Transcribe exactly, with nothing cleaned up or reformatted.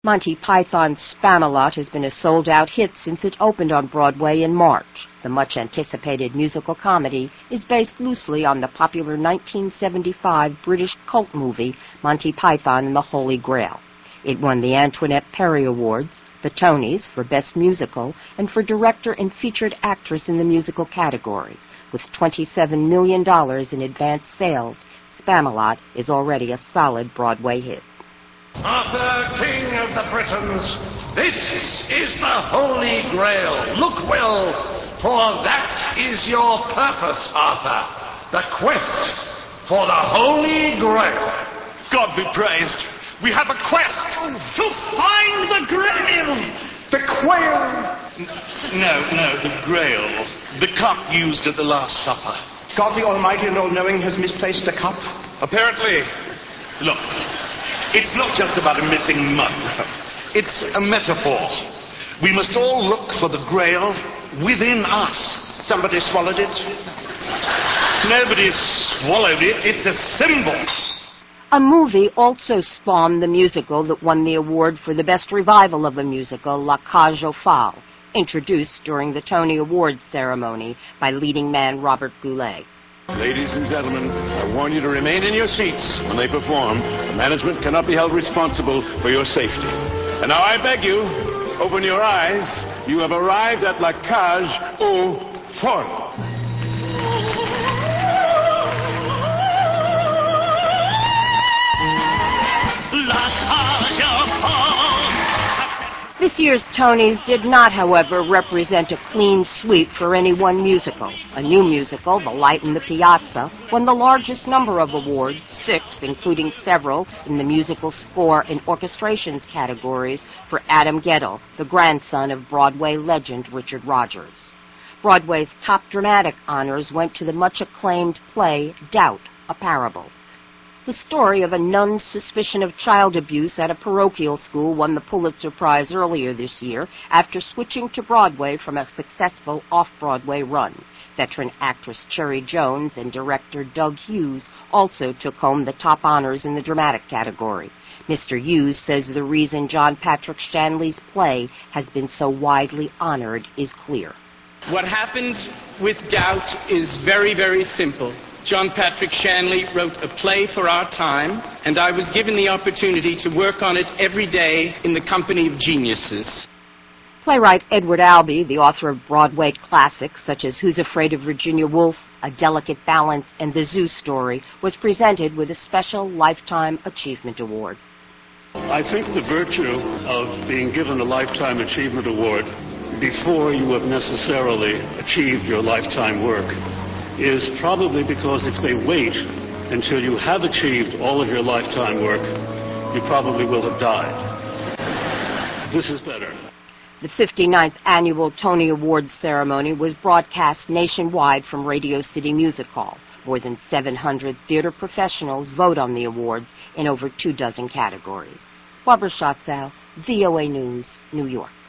Monty Python's Spamalot has been a sold-out hit since it opened on Broadway in March. The much-anticipated musical comedy is based loosely on the popular nineteen seventy-five British cult movie Monty Python and the Holy Grail. It won the Antoinette Perry Awards, the Tonys for Best Musical, and for Director and Featured Actress in the Musical category. With twenty-seven million dollars in advance sales, Spamalot is already a solid Broadway hit. Arthur, King of the Britons, this is the Holy Grail. Look well, for that is your purpose, Arthur. The quest for the Holy Grail. God be praised. We have a quest to find the Grail. The Quail. No, no, the Grail. The cup used at the Last Supper. God the Almighty and All-Knowing has misplaced a cup? Apparently. Look. It's not just about a missing mug. It's a metaphor. We must all look for the Grail within us. Somebody swallowed it? Nobody swallowed it. It's a symbol. A movie also spawned the musical that won the award for the best revival of a musical, La Cage aux Folles, introduced during the Tony Awards ceremony by leading man Robert Goulet. Ladies and gentlemen, I warn you to remain in your seats when they perform. Management cannot be held responsible for your safety. And now I beg you, open your eyes. You have arrived at La Cage aux Folles. This year's Tonys did not, however, represent a clean sweep for any one musical. A new musical, The Light in the Piazza, won the largest number of awards, six, including several in the musical score and orchestrations categories for Adam Guettel, the grandson of Broadway legend Richard Rodgers. Broadway's top dramatic honors went to the much-acclaimed play Doubt, a Parable. The story of a nun's suspicion of child abuse at a parochial school won the Pulitzer Prize earlier this year after switching to Broadway from a successful off-Broadway run. Veteran actress Cherry Jones and director Doug Hughes also took home the top honors in the dramatic category. Mister Hughes says the reason John Patrick Shanley's play has been so widely honored is clear. What happened with Doubt is very, very simple. John Patrick Shanley wrote a play for our time, and I was given the opportunity to work on it every day in the company of geniuses. Playwright Edward Albee, the author of Broadway classics such as Who's Afraid of Virginia Woolf, A Delicate Balance, and The Zoo Story, was presented with a special Lifetime Achievement Award. I think the virtue of being given a Lifetime Achievement Award before you have necessarily achieved your lifetime work is probably because if they wait until you have achieved all of your lifetime work, you probably will have died. This is better. The fifty-ninth annual Tony Awards ceremony was broadcast nationwide from Radio City Music Hall. More than seven hundred theater professionals vote on the awards in over two dozen categories. Barbara Schatzow, V O A News, New York.